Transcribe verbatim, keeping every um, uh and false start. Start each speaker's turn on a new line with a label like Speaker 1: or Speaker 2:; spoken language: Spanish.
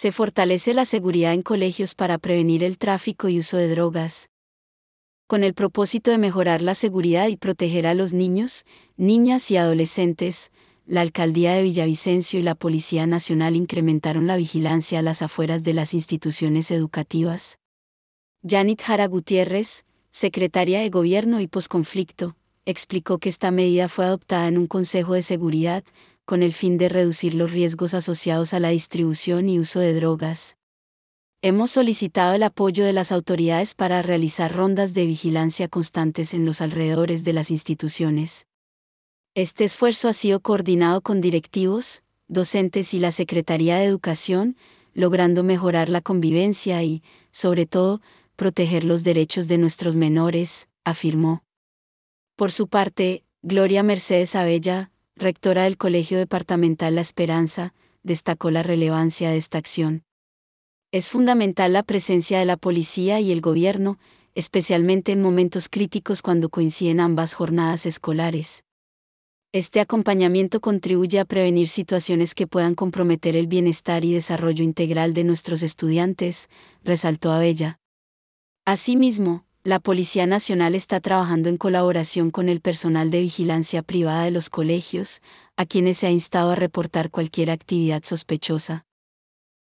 Speaker 1: Se fortalece la seguridad en colegios para prevenir el tráfico y uso de drogas. Con el propósito de mejorar la seguridad y proteger a los niños, niñas y adolescentes, la Alcaldía de Villavicencio y la Policía Nacional incrementaron la vigilancia a las afueras de las instituciones educativas. Yanit Jara Gutiérrez, secretaria de Gobierno y Posconflicto, explicó que esta medida fue adoptada en un Consejo de Seguridad, con el fin de reducir los riesgos asociados a la distribución y uso de drogas. Hemos solicitado el apoyo de las autoridades para realizar rondas de vigilancia constantes en los alrededores de las instituciones. Este esfuerzo ha sido coordinado con directivos, docentes y la Secretaría de Educación, logrando mejorar la convivencia y, sobre todo, proteger los derechos de nuestros menores, afirmó. Por su parte, Gloria Mercedes Abella, rectora del Colegio Departamental La Esperanza, destacó la relevancia de esta acción. Es fundamental la presencia de la policía y el gobierno, especialmente en momentos críticos cuando coinciden ambas jornadas escolares. Este acompañamiento contribuye a prevenir situaciones que puedan comprometer el bienestar y desarrollo integral de nuestros estudiantes, resaltó Abella. Asimismo, la Policía Nacional está trabajando en colaboración con el personal de vigilancia privada de los colegios, a quienes se ha instado a reportar cualquier actividad sospechosa.